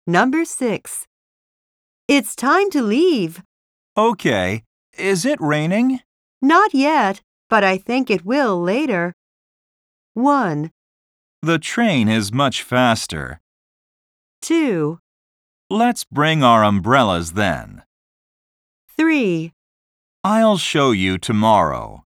Number 6. It's time to leave. Okay. Is it raining? Not yet, but I think it will later. 1, The train is much faster. 2, Let's bring our umbrellas then. 3. I'll show you tomorrow.